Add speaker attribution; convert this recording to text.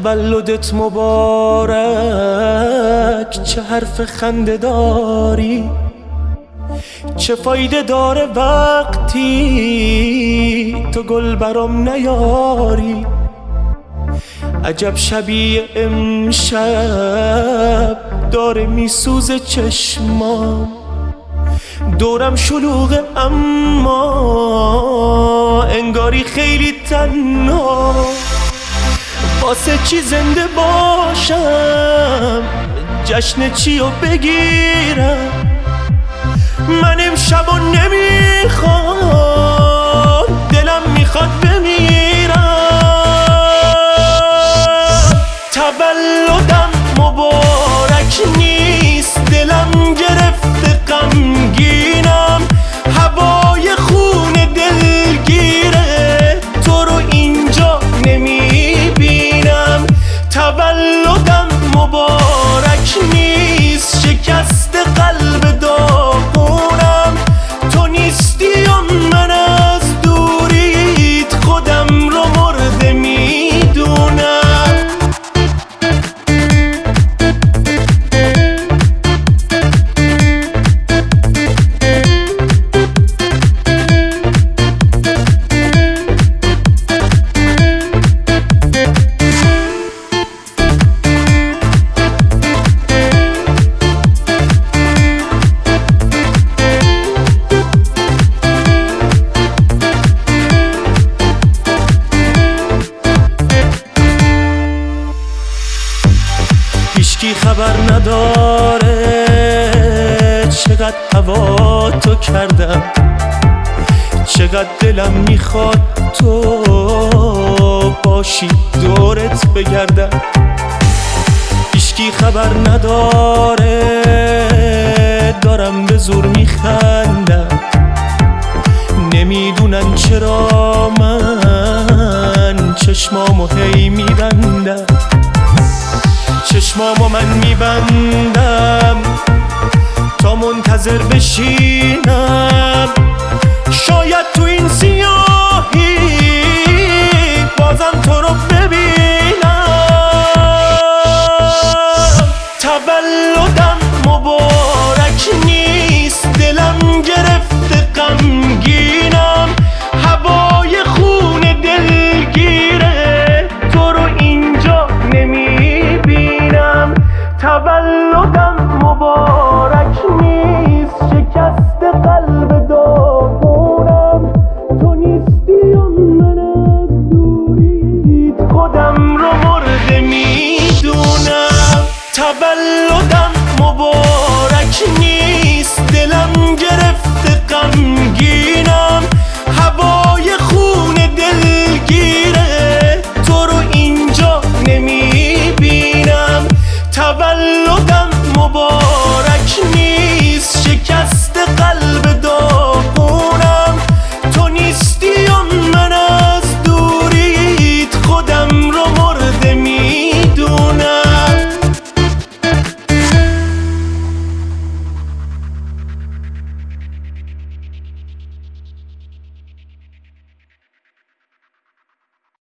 Speaker 1: تولدت مبارک، چه حرف خنده داری، چه فایده داره وقتی تو گل برام نیاری. عجب شبیه امشب داره میسوزه چشمام، دورم شلوغه اما انگاری خیلی تنها. واسه چی زنده باشم، جشن چی رو بگیرم، من امشب رو نمیخوام، دلم میخواد بمیرم. تولدم مبارک نیست، دلم گرفته غمگینم، هوای خون دلگیره، تو رو اینجا نمیبینم. تولدم مبارک نیست، شکست قلب داغونم، تو نیستی و من از دوریت خودم رو مرده میدونم. هیچکی خبر نداره چقدر هوا تو کردم، چقدر دلم میخواد تو باشی دورت بگردم. هیچکی خبر نداره دارم به زور میخندم، نمیدونن چرا من چشمامو هی میبندم، چشمامو من میبندم تا منتظر بشینم، شاید تو این سیاهی بازم تو رو ببینم. تولدم مبارک نیست، دلم گرفته غمگینم، هوای خون دلگیره، تو رو اینجا نمیبینم. تولدم مبارک نیست، شکست قلب داغونم، تو نیستی و من از دوریت خودم رو مرده میدونم. تولدم